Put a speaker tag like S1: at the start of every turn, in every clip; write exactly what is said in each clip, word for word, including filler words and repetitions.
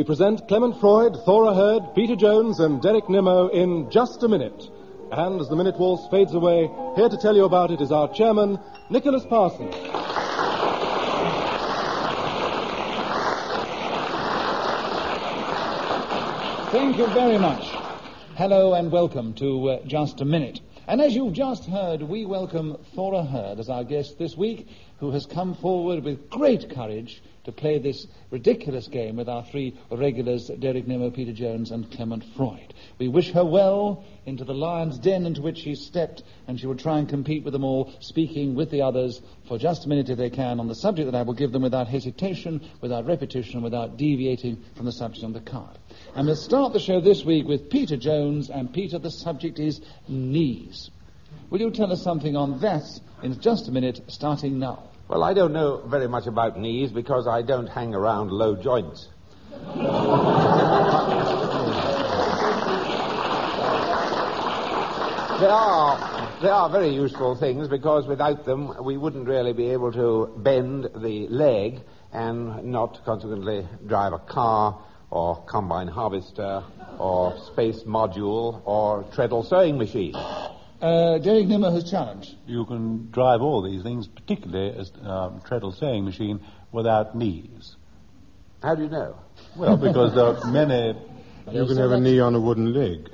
S1: present Clement Freud, Thora Hird, Peter Jones, and Derek Nimmo in Just a Minute. And as the minute waltz fades away, here to tell you about it is our chairman, Nicholas Parsons.
S2: Thank you very much. Hello and welcome to uh, Just a Minute. And as you've just heard, we welcome Thora Hird as our guest this week, who has come forward with great courage to play this ridiculous game with our three regulars, Derek Nimmo, Peter Jones, and Clement Freud. We wish her well into the lion's den into which she's stepped, and she will try and compete with them all, speaking with the others for just a minute if they can on the subject that I will give them without hesitation, without repetition, without deviating from the subject on the card. And we'll start the show this week with Peter Jones, and Peter, the subject is knees. Will you tell us something on that in just a minute, starting now?
S3: Well, I don't know very much about knees because I don't hang around low joints. They are, they are very useful things because without them we wouldn't really be able to bend the leg and not consequently drive a car or combine harvester or space module or treadle sewing machine.
S2: Uh, Derek Nimmo has challenged.
S4: You can drive all these things, particularly as um, treadle sewing machine, without knees.
S3: How do you know?
S4: Well, because there are many...
S5: You can have a knee on a wooden leg.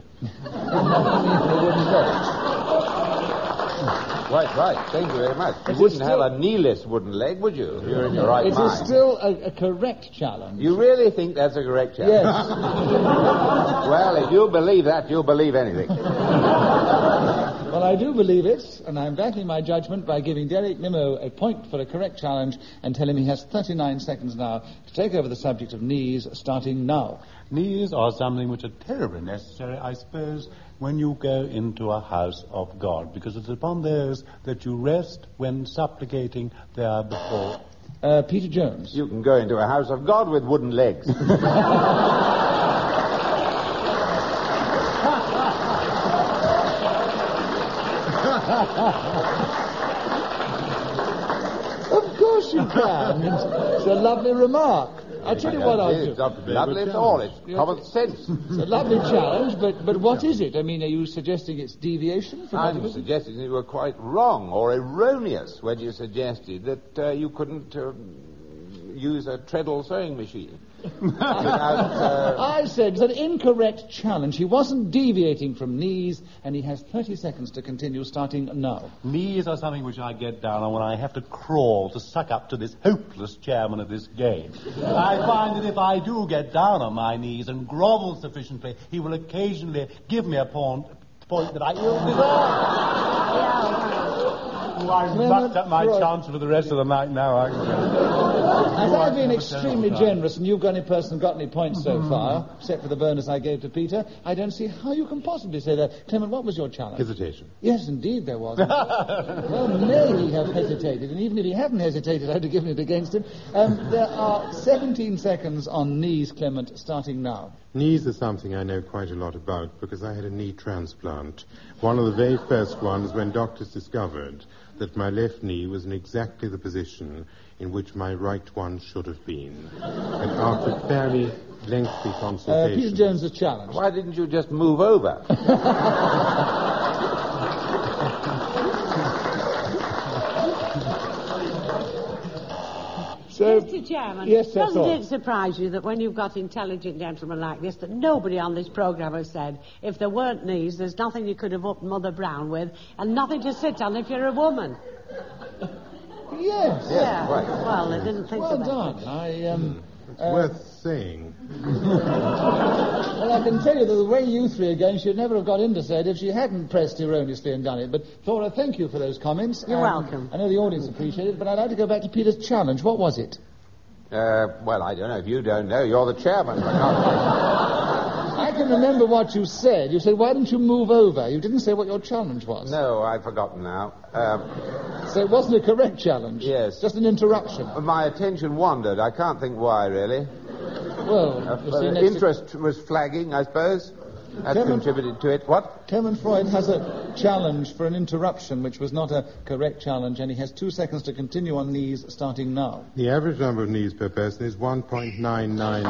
S3: Right, right. Thank you very much. You
S2: It
S3: wouldn't
S2: is
S3: have
S2: still-
S3: a kneeless wooden leg, would you? If you're in your right
S2: It
S3: mind.
S2: is still a, a correct challenge.
S3: You really think that's a correct challenge?
S2: Yes.
S3: Well, if you believe that, you'll believe anything.
S2: Well, I do believe it, and I'm backing my judgment by giving Derek Nimmo a point for a correct challenge and telling him he has thirty-nine seconds now to take over the subject of knees, starting now.
S4: Knees are something which are terribly necessary, I suppose, when you go into a house of God, because it's upon those that you rest when supplicating there before.
S2: Uh, Peter Jones.
S3: You can go into a house of God with wooden legs.
S2: Of course you can. It's a lovely remark. I tell you what I'll do.
S3: It's not lovely at all. It's common sense.
S2: It's a lovely challenge, but, but what is it? I mean, are you suggesting it's deviation from what it
S3: I'm
S2: is?
S3: suggesting you were quite wrong or erroneous when you suggested that uh, you couldn't uh, use a treadle sewing machine. Without, uh...
S2: I said it's an incorrect challenge. He wasn't deviating from knees, and he has thirty seconds to continue, starting now.
S4: Knees are something which I get down on when I have to crawl to suck up to this hopeless chairman of this game. I find that if I do get down on my knees and grovel sufficiently, he will occasionally give me a point, point that I ill deserve. Oh, I've mucked up my chance for the rest of the night now, I
S2: As I've been extremely generous, and you've got any person got any points so far, except for the bonus I gave to Peter, I don't see how you can possibly say that. Clement, what was your challenge?
S5: Hesitation.
S2: Yes, indeed there was. Well, may he have hesitated, and even if he hadn't hesitated, I'd have given it against him. Um, there are seventeen seconds on knees, Clement, starting now.
S5: Knees are something I know quite a lot about because I had a knee transplant. One of the very first ones when doctors discovered that my left knee was in exactly the position in which my right one should have been. And after fairly lengthy
S2: Uh,
S5: consultation...
S2: Peter Jones has challenged.
S3: Why didn't you just move over?
S2: So,
S6: Mister Chairman,
S2: yes, that's
S6: doesn't
S2: all.
S6: it surprise you that when you've got intelligent gentlemen like this, that nobody on this programme has said, if there weren't knees, there's nothing you could have upped Mother Brown with, and nothing to sit on if you're a woman?
S2: Yes.
S6: Yeah.
S3: right.
S6: Well, I didn't think
S2: Well
S6: of that.
S2: done. I, um...
S5: It's
S2: uh,
S5: worth saying.
S2: Well, I can tell you that the way you three are going, she'd never have got in to say it if she hadn't pressed erroneously and done it. But, Thora, thank you for those comments.
S6: You're
S2: Um,
S6: welcome.
S2: I know the audience appreciate it, but I'd like to go back to Peter's challenge. What was it?
S3: Uh, well, I don't know. If you don't know, you're the chairman.
S2: I can remember what you said. You said, why don't you move over? You didn't say what your challenge was.
S3: No, I've forgotten now. Um,
S2: So it wasn't a correct challenge.
S3: Yes.
S2: Just an interruption.
S3: my attention wandered. I can't think why, really.
S2: Well,
S3: Uh,
S2: you see,
S3: uh,
S2: next
S3: interest was flagging, I suppose. That
S2: Clement-
S3: contributed to it. What?
S2: Clement Freud has a challenge for an interruption, which was not a correct challenge, and he has two seconds to continue on knees, starting now.
S5: The average number of knees per person is one point nine nine.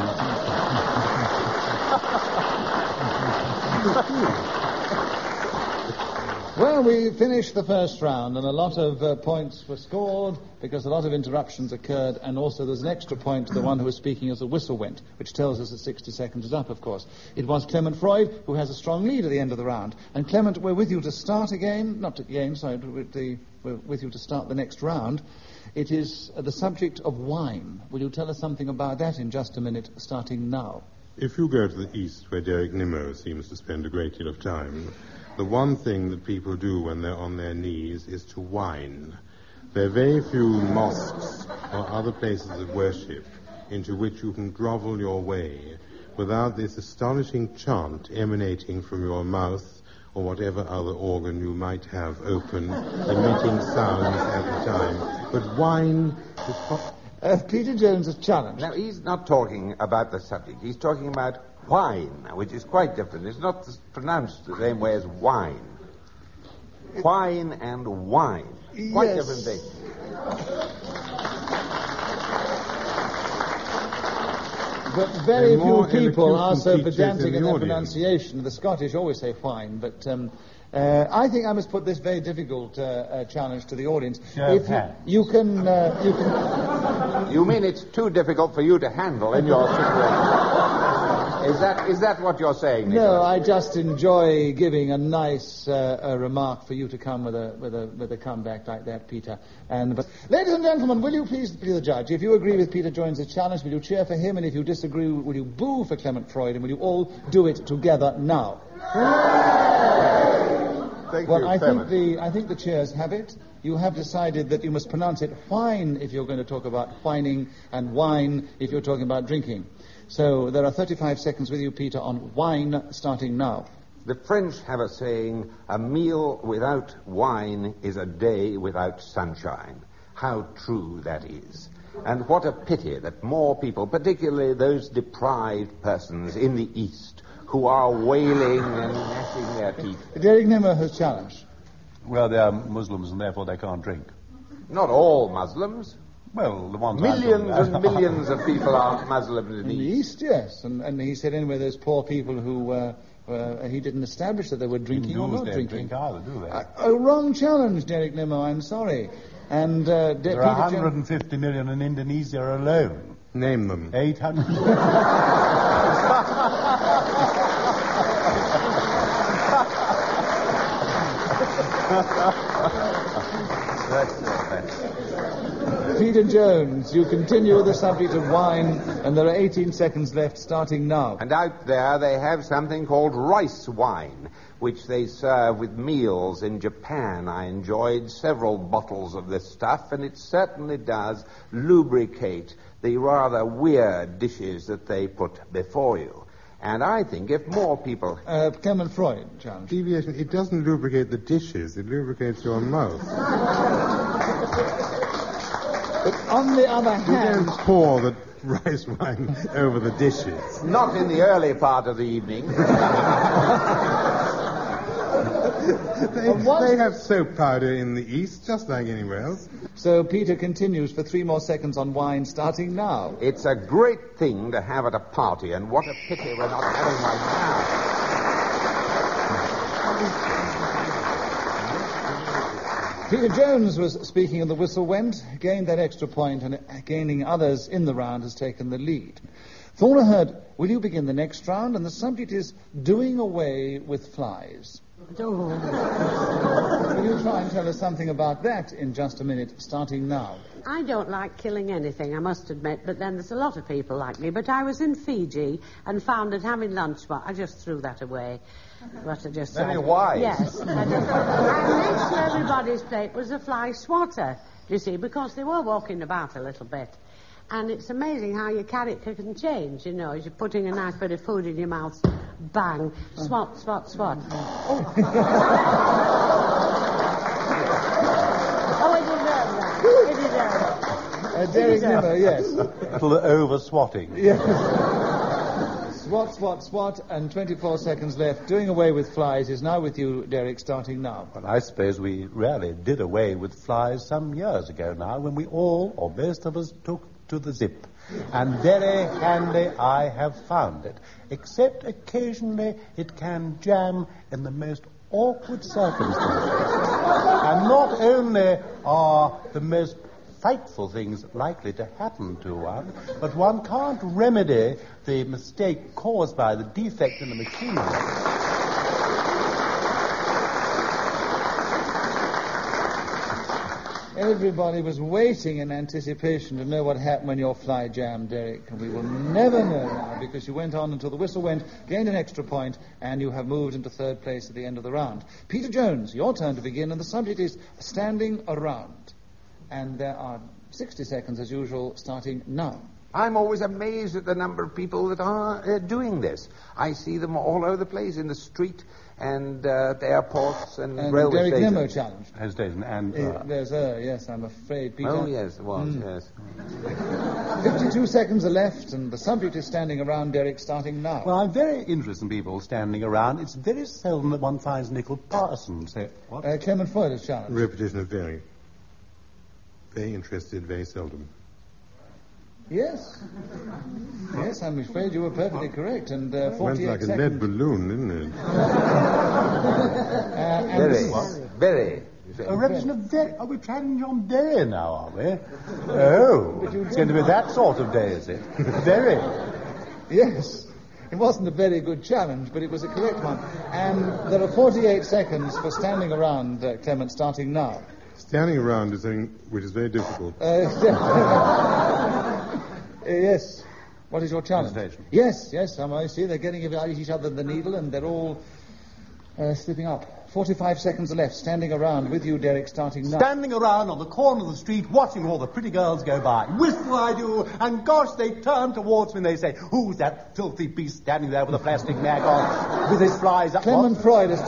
S2: Well, we finished the first round, and a lot of uh, points were scored because a lot of interruptions occurred, and also there's an extra point to the one who was speaking as the whistle went, which tells us that sixty seconds is up, of course. It was Clement Freud who has a strong lead at the end of the round. And Clement, we're with you to start again, not again, sorry, with the, we're with you to start the next round. It is uh, the subject of wine. Will you tell us something about that in just a minute, starting now?
S5: If you go to the east, where Derek Nimmo seems to spend a great deal of time, the one thing that people do when they're on their knees is to whine. There are very few mosques or other places of worship into which you can grovel your way without this astonishing chant emanating from your mouth or whatever other organ you might have open, emitting sounds at the time. But whine is... Po-
S2: Uh, Peter Jones is challenged.
S3: Now, he's not talking about the subject. He's talking about wine, which is quite different. It's not pronounced the same way as wine. Wine and wine. Quite
S2: Yes.
S3: different things.
S2: But very
S5: There are more
S2: few people
S5: elocution
S2: are so
S5: teachers
S2: pedantic
S5: in the
S2: in their
S5: audience.
S2: pronunciation. The Scottish always say fine, but um, uh, I think I must put this very difficult uh, uh, challenge to the audience.
S4: Show of
S2: If you,
S4: hands.
S2: you can, uh, you can.
S3: You mean it's too difficult for you to handle in your situation? Is that is that what you're saying, Nicholas?
S2: No, I just enjoy giving a nice uh, a remark for you to come with a with a with a comeback like that, Peter. And but, ladies and gentlemen, will you please be the judge? If you agree with Peter Jones' challenge, will you cheer for him? And if you disagree, will you boo for Clement Freud? And will you all do it together now?
S3: Thank
S2: Well,
S3: you,
S2: I
S3: Clement.
S2: think the I think the chairs have it. You have decided that you must pronounce it whine if you're going to talk about whining, and wine if you're talking about drinking. So there are thirty-five seconds with you, Peter, on wine, starting now.
S3: The French have a saying, a meal without wine is a day without sunshine. How true that is. And what a pity that more people, particularly those deprived persons in the East, who are wailing and gnashing their teeth.
S2: Derek Nimmo has challenged.
S4: Well, they are Muslims and therefore they can't drink.
S3: Not all Muslims.
S4: Well, the ones I'm talking
S3: Millions
S4: about.
S3: and millions of people are Muslims in
S2: In
S3: the
S2: the
S3: East.
S2: East, yes. And, and he said anyway, those poor people who, uh, uh, he didn't establish that they were drinking or
S4: Hindus
S2: not
S4: don't
S2: drinking.
S4: drink either, do they?
S2: Uh, a wrong challenge, Derek Nimmo, I'm sorry. And uh, De-
S4: There are
S2: Peter
S4: one
S2: Jones-
S4: hundred fifty million in Indonesia alone.
S5: Name them.
S4: eight hundred.
S2: Peter Jones, you continue with the subject of wine, and there are eighteen seconds left, starting now.
S3: And out there they have something called rice wine, which they serve with meals in Japan. I enjoyed several bottles of this stuff, and it certainly does lubricate the rather weird dishes that they put before you. And I think if more people...
S2: Uh, Clement Freud, challenge.
S5: Deviation, it doesn't lubricate the dishes, it lubricates your mouth.
S2: But on the other
S5: You
S2: hand,
S5: don't pour the rice wine over the dishes.
S3: Not in the early part of the evening.
S5: They, they have soap powder in the East, just like anywhere else.
S2: so Peter continues for three more seconds on wine, starting now.
S3: It's a great thing to have at a party, and what a pity we're not having one now.
S2: Peter Jones was speaking and the whistle went, gained that extra point, and gaining others in the round has taken the lead. Thora Hurd, will you begin the next round? And the subject is doing away with flies.
S6: Oh.
S2: Will you try and tell us something about that in just a minute, starting now?
S6: I don't like killing anything, I must admit, but then there's a lot of people like me. But I was in Fiji and found that having lunch, well, I just threw that away. What I just said.
S3: Very wise.
S6: Yes. I just, and next to everybody's plate was a fly swatter, you see, because they were walking about a little bit. And it's amazing how your character can change, you know, as you're putting a nice bit of food in your mouth, bang, swat, swat, swat. Oh, oh it deserves that. It deserves that.
S2: Uh, Derek Nimmo, yes.
S4: A little over swatting.
S2: Yes. Swat, swat, swat, and twenty-four seconds left. Doing away with flies is now with you, Derek, starting now.
S4: Well, I suppose we really did away with flies some years ago now when we all, or most of us, took to the zip. And very handy I have found it. Except occasionally it can jam in the most awkward circumstances. And not only are the most frightful things likely to happen to one, but one can't remedy the mistake caused by the defect in the machinery.
S2: Everybody was waiting in anticipation to know what happened when your fly jammed, Derek. And we will never know now, because you went on until the whistle went, gained an extra point, and you have moved into third place at the end of the round. Peter Jones, your turn to begin, and the subject is standing around. And there are sixty seconds, as usual, starting now.
S3: I'm always amazed at the number of people that are uh, doing this. I see them all over the place, in the street and uh, at airports and,
S2: and
S3: railway
S2: Derek
S3: stations.
S2: Nimmo challenge.
S4: Hesitation and... Uh,
S2: Uh, there's uh, yes, I'm afraid, Peter.
S3: Oh, yes, it was, yes.
S2: fifty-two seconds are left, and the subject is standing around, Derek, starting now.
S4: Well, I'm very interested in people standing around. It's very seldom that one finds Nicol Parsons. Say, what?
S2: Uh, Clement Freud is challenged.
S5: Repetition of very. Very interested, very seldom.
S2: Yes. Yes, I'm afraid you were perfectly correct. And uh,
S5: Went
S2: forty-eight
S5: like a
S2: seconds.
S5: lead balloon, didn't it?
S2: Uh, and
S3: Very,
S2: the-
S3: very.
S4: A repetition of very... Are we challenging on very now, are we? Oh, it's going to be that sort of day, is it? Very.
S2: Yes. It wasn't a very good challenge, but it was a correct one. And there are forty-eight seconds for standing around, uh, Clement, starting now.
S5: Standing around is something which is very difficult.
S2: Uh, yes. What is your challenge?
S4: Hesitation.
S2: Yes, yes. Um, I see they're getting each other the needle, and they're all uh, slipping up. Forty-five seconds are left. Standing around with you, Derek, starting now.
S4: Standing around on the corner of the street, watching all the pretty girls go by. Whistle I do, and gosh, they turn towards me and they say, "Who's that filthy beast standing there with a plastic mag on, with his flies up?"
S2: Clement
S4: What?
S2: Freud is...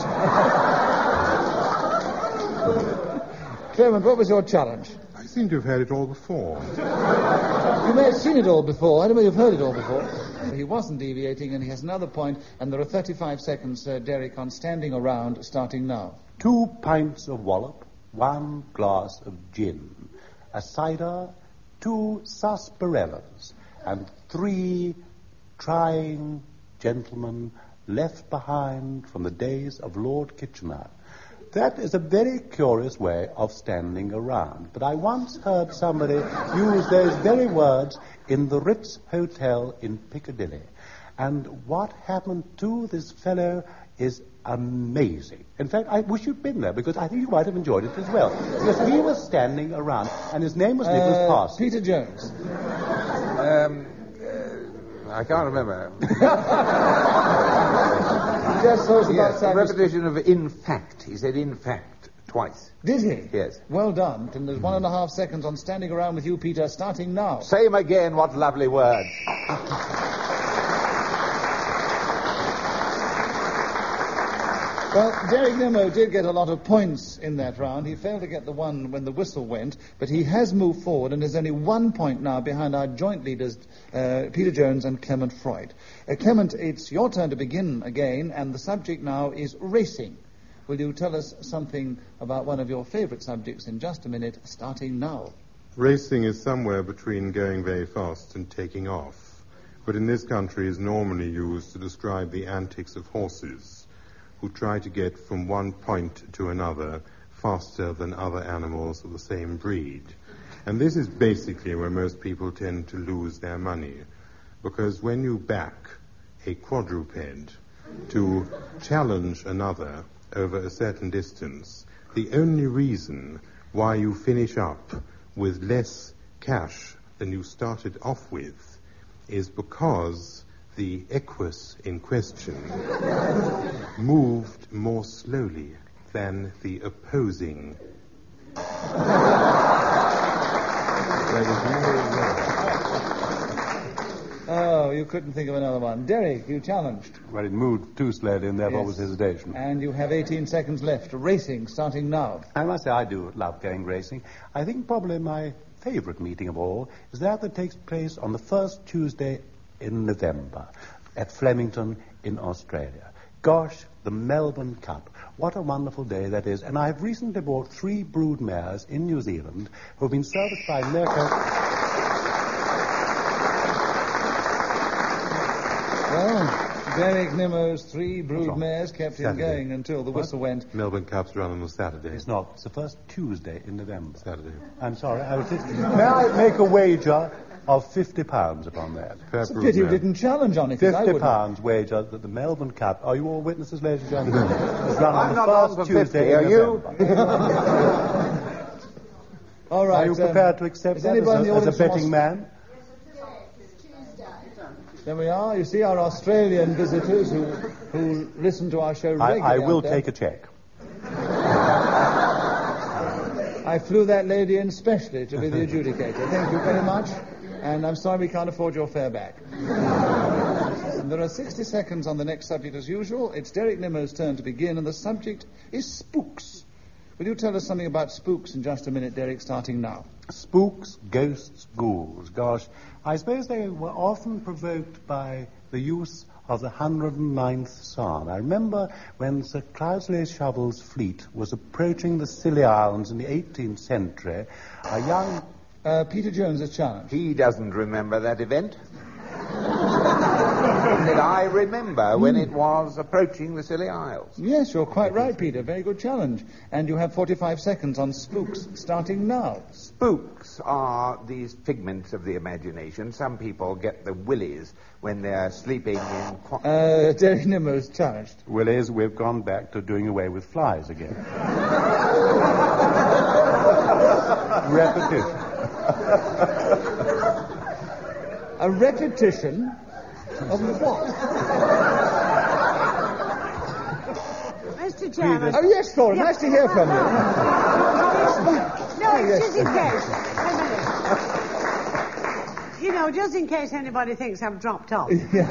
S2: Clement, what was your challenge?
S5: I seem to have had it all before.
S2: You may have seen it all before. I don't know you've heard it all before. He wasn't deviating, and he has another point, and there are thirty-five seconds, uh, Derek, on standing around, starting now.
S4: Two pints of wallop, one glass of gin, a cider, two sarsaparillas, and three trying gentlemen left behind from the days of Lord Kitchener. That is a very curious way of standing around. But I once heard somebody use those very words in the Ritz Hotel in Piccadilly. And what happened to this fellow is amazing. In fact, I wish you'd been there, because I think you might have enjoyed it as well. Because he was standing around, and his name was Nicholas
S2: Uh,
S4: Parsons.
S2: Peter Jones.
S3: Um, uh, I can't remember.
S2: Just those about
S3: Yes, a
S2: time.
S3: repetition of in fact. He said in fact twice.
S2: Did he?
S3: Yes.
S2: Well done. And there's one and a half seconds on standing around with you, Peter, starting now.
S3: Say him again, what lovely words.
S2: Well, Derek Nimmo did get a lot of points in that round. He failed to get the one when the whistle went, but he has moved forward and is only one point now behind our joint leaders, uh, Peter Jones and Clement Freud. Uh, Clement, it's your turn to begin again, and the subject now is racing. Will you tell us something about one of your favourite subjects in just a minute, starting now?
S5: Racing is somewhere between going very fast and taking off, but in this country is normally used to describe the antics of horses, who try to get from one point to another faster than other animals of the same breed. And this is basically where most people tend to lose their money, because when you back a quadruped to challenge another over a certain distance, the only reason why you finish up with less cash than you started off with is because the equus in question moved more slowly than the opposing.
S2: Oh, you couldn't think of another one. Derek, you challenged.
S4: Well, it moved too slowly, and therefore was hesitation.
S2: And you have eighteen seconds left. Racing, starting now.
S4: I must say I do love going racing. I think probably my favourite meeting of all is that that takes place on the first Tuesday in November. at Flemington in Australia. Gosh, the Melbourne Cup. What a wonderful day that is. And I've recently bought three brood mares in New Zealand who have been serviced by Mirko.
S2: Well, Derek Nimmo's three brood mares kept him
S5: Saturday.
S2: going until the whistle went.
S5: Melbourne Cup's run on a Saturday.
S4: It's not. It's the first Tuesday in November.
S5: Saturday.
S4: I'm sorry. I was just... May I make a wager of fifty pounds upon that?
S5: Per
S2: It's a
S5: brood
S2: pity you
S5: mare.
S2: didn't challenge on it. 'cause I
S4: Fifty
S2: wouldn't.
S4: pounds wager that the Melbourne Cup. Are you all witnesses, ladies and gentlemen? It's run on
S3: I'm
S4: the
S3: not on
S4: first
S3: for
S4: Tuesday
S3: fifty,
S4: in
S3: are you?
S4: November.
S2: All right.
S4: Are you
S2: um,
S4: prepared to accept
S2: is
S4: that as
S2: anybody in the
S4: a, as a
S2: audience from
S4: betting
S2: Aus-
S4: man?
S2: There we are. You see our Australian visitors who who listen to our show
S4: I,
S2: regularly.
S4: I will
S2: out there.
S4: take a check.
S2: I flew that lady in specially to be the adjudicator. Thank you very much. And I'm sorry we can't afford your fare back. And there are sixty seconds on the next subject as usual. It's Derek Nimmo's turn to begin, and the subject is spooks. Will you tell us something about spooks in just a minute, Derek, starting now?
S4: Spooks, ghosts, ghouls. Gosh, I suppose they were often provoked by the use of the one hundred ninth Psalm. I remember when Sir Cloudesley Shovel's fleet was approaching the Scilly Islands in the eighteenth century, a young...
S2: Uh, Peter Jones has challenged.
S3: He doesn't remember that event. That I remember when it was approaching the Scilly Isles.
S2: Yes, you're quite right, Peter. Very good challenge. And you have forty-five seconds on spooks, starting now.
S3: Spooks are these figments of the imagination. Some people get the willies when they're sleeping in... Qu-
S2: Uh, Derek Nimmo's challenged.
S4: Willies, we've gone back to doing away with flies again. Repetition.
S2: A repetition of what?
S6: Mister Chairman.
S2: Oh, yes, Thora,
S6: Yeah,
S2: nice to hear from you.
S6: No,
S2: Oh,
S6: it's
S2: yes.
S6: just in case. Wait a minute. You know, just in case anybody thinks I've dropped off. I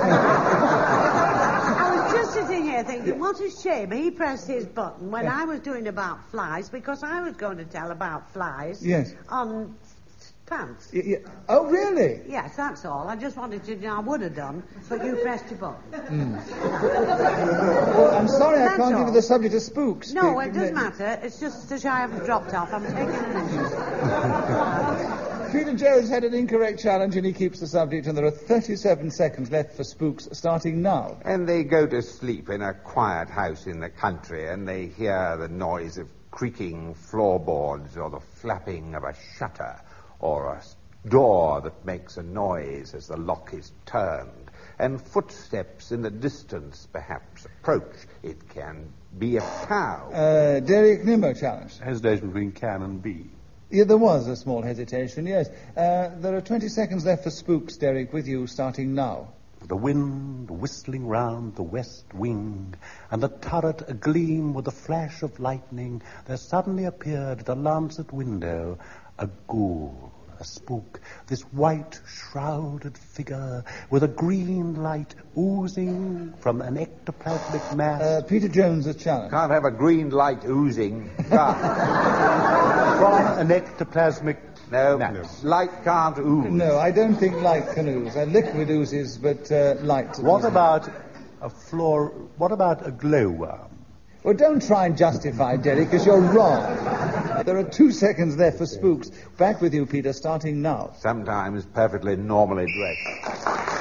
S6: was just sitting here thinking, what a shame he pressed his button when I was doing about flies, because I was going to tell about flies
S2: Yes.
S6: on pants.
S2: Y- y- Oh, really?
S6: Yes, that's all. I just wanted to know I would have done, but you pressed your button.
S2: Well, I'm sorry I
S6: That's
S2: can't
S6: all.
S2: give you the subject of spooks.
S6: No,
S2: Be-
S6: it doesn't matter. It's just that I haven't dropped off. I'm taking an interest.
S2: Peter Jones had an incorrect challenge and he keeps the subject, and there are thirty-seven seconds left for spooks, starting now.
S3: And they go to sleep in a quiet house in the country, and they hear the noise of creaking floorboards or the flapping of a shutter or a door that makes a noise as the lock is turned, and footsteps in the distance perhaps approach. It can be a cow.
S2: Uh, Derek Nimmo challenged.
S4: Hesitation between can and be.
S2: Yeah, there was a small hesitation, yes. Uh, there are twenty seconds left for spooks, Derek, with you, starting now.
S4: The wind whistling round the west wing, and the turret agleam with a flash of lightning, there suddenly appeared at a lancet window a ghoul, a spook, this white, shrouded figure with a green light oozing from an ectoplasmic mass.
S2: Uh, Peter Jones has challenged.
S3: Can't have a green light oozing. Can't.
S4: From an ectoplasmic
S3: No,
S4: mass.
S3: light can't ooze.
S2: No, I don't think light can ooze. Uh, liquid oozes, but uh, light.
S4: What
S2: oozes.
S4: about a floor? What about a glowworm?
S2: Well, don't try and justify, Derek, because you're wrong. There are two seconds left for spooks. Back with you, Peter, starting now.
S3: Sometimes perfectly normally dressed.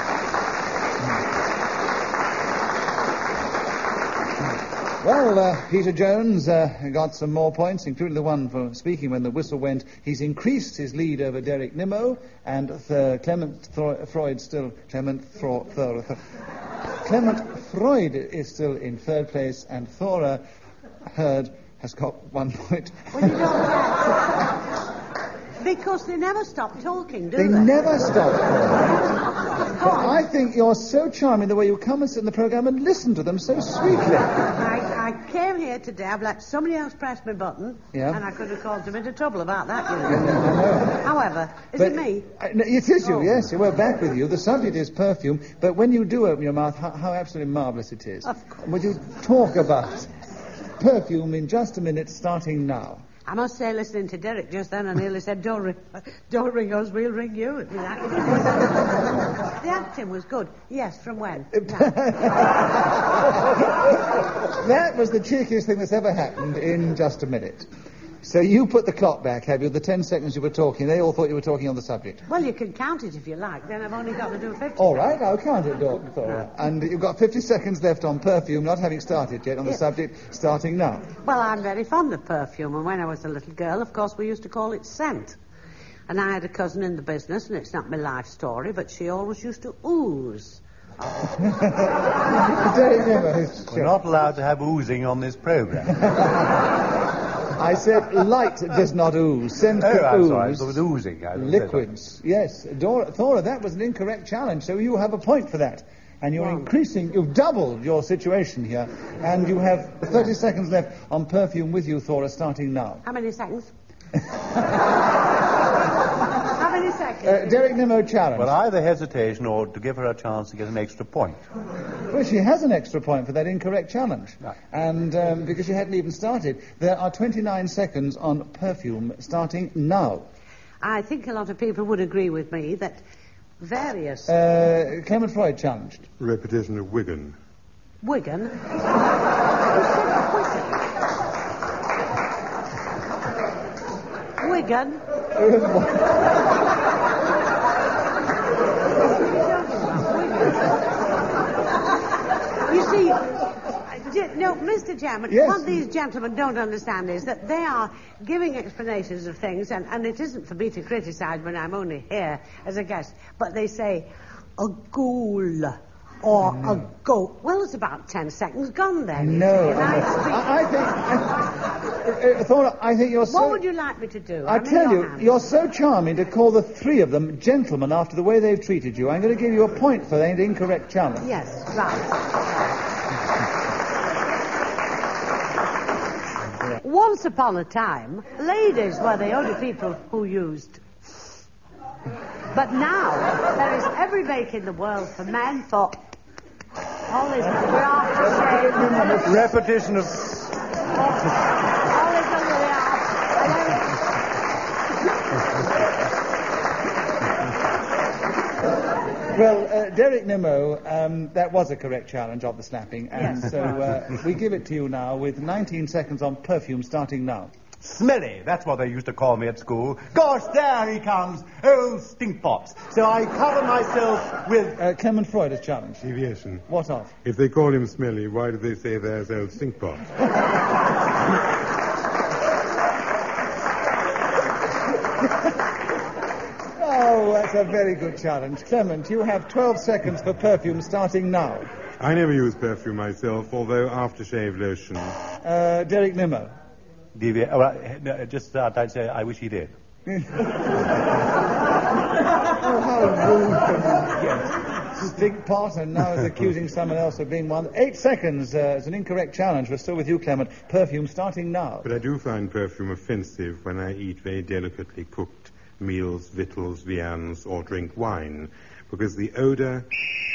S2: Well, uh, Peter Jones uh, got some more points, including the one for speaking when the whistle went. He's increased his lead over Derek Nimmo, and uh, Clement Thro- Freud still... Clement Fro- Thor- Clement Freud is still in third place, and Thora Hurd has got one point.
S6: Well, you don't get because they never stop talking, do
S2: They
S6: they?
S2: never stop. But I think you're so charming the way you come and sit in the programme and listen to them so sweetly.
S6: I, I came here today. I've let somebody else press my button,
S2: Yeah.
S6: and I could have caused a bit of trouble about that, you know.
S2: I know.
S6: However, is
S2: But-
S6: it me?
S2: Uh, no, it is you,
S6: Oh.
S2: yes. We're back with you. The subject is perfume, but when you do open your mouth, how, how absolutely marvellous it is.
S6: Of course.
S2: Would you talk about perfume in just a minute, starting now?
S6: I must say, listening to Derek just then, I nearly said, don't ring, don't ring us, we'll ring you. The acting was good. Yes, from when?
S2: That was the cheekiest thing that's ever happened in Just a Minute. So you put the clock back, have you? The ten seconds you were talking, they all thought you were talking on the subject.
S6: Well, you can count it if you like. Then I've only got to do fifty.
S2: All right, I'll count it, Dora. And you've got fifty seconds left on perfume, not having started yet on the
S6: Yes.
S2: subject, starting now.
S6: Well, I'm very fond of perfume, and when I was a little girl, of course, we used to call it scent. And I had a cousin in the business, and it's not my life story, but she always used to ooze.
S2: Derek Nimmo.
S4: We're not allowed to have oozing on this program.
S2: I said light does not ooze. Scent
S4: Oh,
S2: could
S4: I'm
S2: ooze.
S4: sorry. It was oozing. I
S2: Liquids, yes. Dora, Thora, that was an incorrect challenge, so you have a point for that. And you're
S6: Wow.
S2: increasing, you've doubled your situation here. And you have thirty seconds left on perfume with you, Thora, starting now.
S6: How many seconds? How many seconds?
S2: Uh, Derek Nimmo challenge.
S4: Well, either hesitation or to give her a chance to get an extra point.
S2: Well, she has an extra point for that incorrect challenge.
S4: Right.
S2: And um, because she hadn't even started, there are twenty-nine seconds on perfume starting now.
S6: I think a lot of people would agree with me that various...
S2: Uh, Clement Freud challenged.
S5: Repetition of Wigan.
S6: Wigan... Wigan... You see, j- no, Mister Chairman,
S2: Yes.
S6: what these gentlemen don't understand is that they are giving explanations of things, and, and it isn't for me to criticise when I'm only here as a guest, but they say, a ghoul or
S2: No.
S6: a goat. Well, it's about ten seconds gone then.
S2: No.
S6: And I speak-
S2: I, I think... Uh, uh, Thora, I think you're so...
S6: What would you like me to do?
S2: I
S6: I'm in
S2: tell
S6: your
S2: you,
S6: hands.
S2: you're so charming to call the three of them gentlemen after the way they've treated you. I'm going to give you a point for that incorrect challenge.
S6: Yes, right. Once upon a time, ladies were the only people who used. But now, there is every make in the world for men, for all this graft shame,
S4: Repetition of...
S6: all this under the arms, and everything.
S2: Well, uh, Derek Nimmo, um, that was a correct challenge of the slapping, and
S6: Yes.
S2: so uh, we give it to you now with nineteen seconds on perfume starting now.
S4: Smelly, that's what they used to call me at school. Gosh, there he comes. Oh, stinkpots. So I cover myself with...
S2: Uh, Clement Freud has challenged.
S5: Deviation.
S2: What of?
S5: If they call him smelly, why do they say there's old stinkpot?
S2: Oh, that's a very good challenge. Clement, you have twelve seconds for perfume starting now.
S5: I never use perfume myself, although aftershave lotion.
S2: Uh, Derek Nimmo.
S4: Devi- oh, uh, no, just uh, I'd say I wish he did.
S2: Oh, how rude from you. Yes. Stink pot, and now is accusing someone else of being one. Eight seconds. Uh, it's an incorrect challenge. We're still with you, Clement. Perfume starting now.
S5: But I do find perfume offensive when I eat very delicately cooked meals, victuals, viands, or drink wine, because the odor...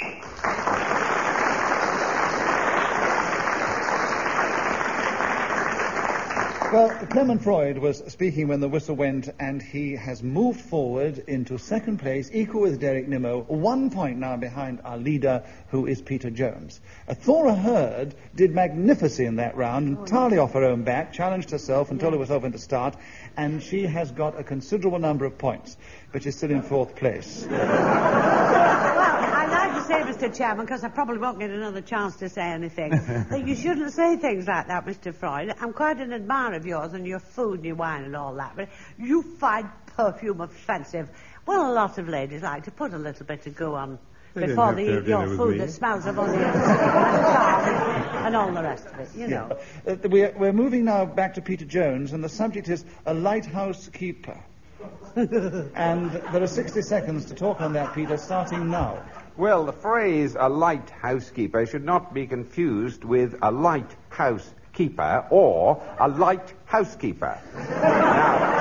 S2: Well, Clement Freud was speaking when the whistle went, and he has moved forward into second place, equal with Derek Nimmo, one point now behind our leader, who is Peter Jones. Uh, Thora Hurd did magnificently in that round, entirely off her own back, challenged herself and told herself when to start, and she has got a considerable number of points, but she's still in fourth place.
S6: I'd like to say, Mister Chairman, because I probably won't get another chance to say anything, that you shouldn't say things like that, Mister Freud. I'm quite an admirer of yours and your food and your wine and all that, but you find perfume offensive. Well, a lot of ladies like to put a little bit of goo on
S5: They don't
S6: before
S5: have
S6: they
S5: to
S6: eat
S5: have
S6: your
S5: dinner with
S6: food
S5: me.
S6: that smells of onions and garlic and all the rest of it, you know.
S2: Uh, we're, we're moving now back to Peter Jones, and the subject is a lighthouse keeper. And there are sixty seconds to talk on that, Peter, starting now.
S3: Well, the phrase a light housekeeper should not be confused with a light housekeeper or a light housekeeper. Now,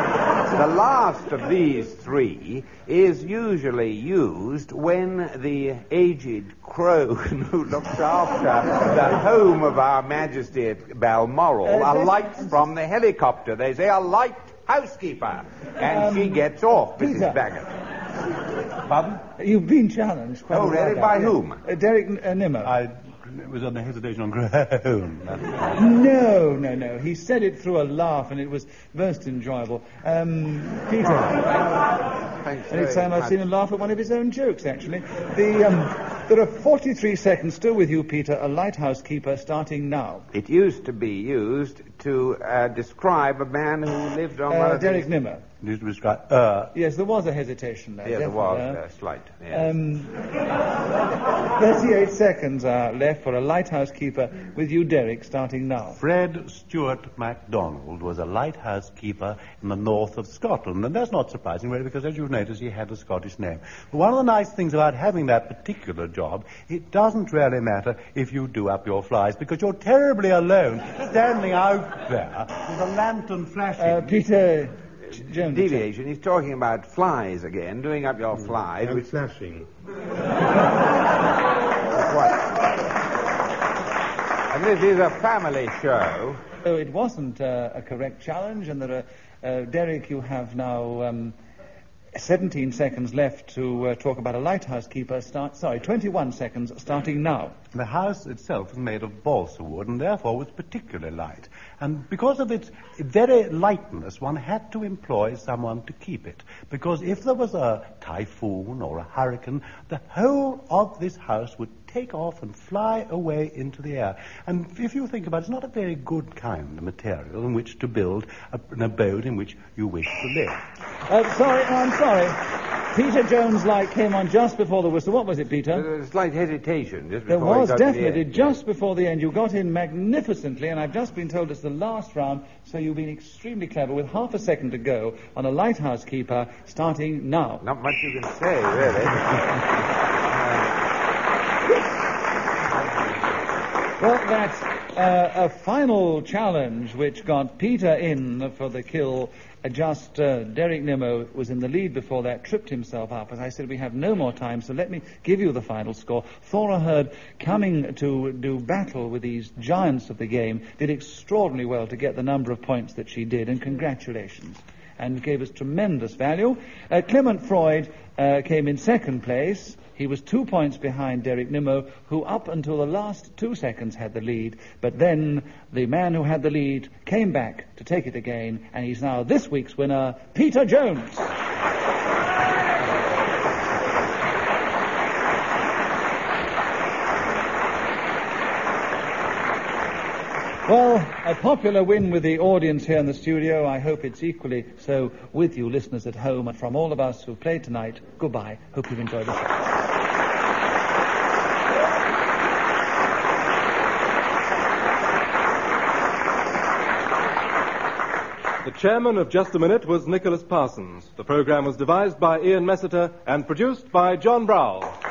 S3: The last of these three is usually used when the aged crone who looks after the home of Our Majesty at Balmoral
S2: Uh,
S3: alights from the helicopter. They say, alight housekeeper. And
S2: Um,
S3: she gets off,
S2: Peter.
S3: Missus Baggett. Pardon?
S2: You've been challenged. quite
S3: Oh,
S2: a lot,
S3: really? By
S2: yes.
S3: whom?
S2: Uh, Derek uh, Nimmo.
S4: I was on the hesitation on groan.
S2: No, no, no. He said it through a laugh, and it was most enjoyable. Um, Peter.
S3: Thanks
S2: And it's
S3: very
S2: time I've
S3: much.
S2: seen him laugh at one of his own jokes, actually. The, um, there are forty-three seconds still with you, Peter, a lighthouse keeper, starting now.
S3: It used to be used to uh, describe a man who lived on one
S2: Uh,
S3: of
S2: Derek
S3: these...
S2: Nimmo.
S4: Used to describe, uh,
S2: Yes, there was a hesitation there.
S3: Yeah, there
S2: definitely,
S3: was
S2: uh,
S3: uh, slight. Yes.
S2: Um, thirty-eight seconds are left for a lighthouse keeper with you, Derek, starting now.
S4: Fred Stuart MacDonald was a lighthouse keeper in the north of Scotland, and that's not surprising, really, because as you've noticed, he had a Scottish name. But one of the nice things about having that particular job, it doesn't really matter if you do up your flies, because you're terribly alone, standing out there with a lantern flashing.
S2: Uh, Peter J- Jones.
S3: Deviation. He's talking about flies again, doing up your flies.
S5: And
S3: Which,
S5: flashing.
S3: what? And this is a family show.
S2: So it wasn't uh, a correct challenge, and there are, uh, Derek, you have now um, seventeen seconds left to uh, talk about a lighthouse keeper. Start, sorry, twenty-one seconds starting now.
S4: The house itself was made of balsa wood and therefore was particularly light. And because of its very lightness, one had to employ someone to keep it. Because if there was a typhoon or a hurricane, the whole of this house would take off and fly away into the air. And if you think about it, it's not a very good kind of material in which to build a, an abode in which you wish to live.
S2: Uh, sorry, no, I'm sorry. Peter Jones' light came on just before the whistle. What was it, Peter?
S3: There was a slight hesitation just
S2: There
S3: before he
S2: was
S3: got to the
S2: definitely,
S3: end.
S2: just before the end. You got in magnificently, and I've just been told it's the last round, so you've been extremely clever with half a second to go on a lighthouse keeper starting now.
S3: Not much you can say, really.
S2: Well, that's uh, a final challenge which got Peter in for the kill. Uh, just uh, Derek Nimmo was in the lead before that, tripped himself up. As I said, we have no more time, so let me give you the final score. Thora Hird, coming to do battle with these giants of the game, did extraordinarily well to get the number of points that she did, and congratulations. And gave us tremendous value. Uh, Clement Freud uh, came in second place. He was two points behind Derek Nimmo, who up until the last two seconds had the lead. But then the man who had the lead came back to take it again, and he's now this week's winner, Peter Jones. Well, a popular win with the audience here in the studio. I hope it's equally so with you listeners at home. And from all of us who've played tonight, goodbye. Hope you've enjoyed the show.
S1: The chairman of Just a Minute was Nicholas Parsons. The program was devised by Ian Messiter and produced by John Browell.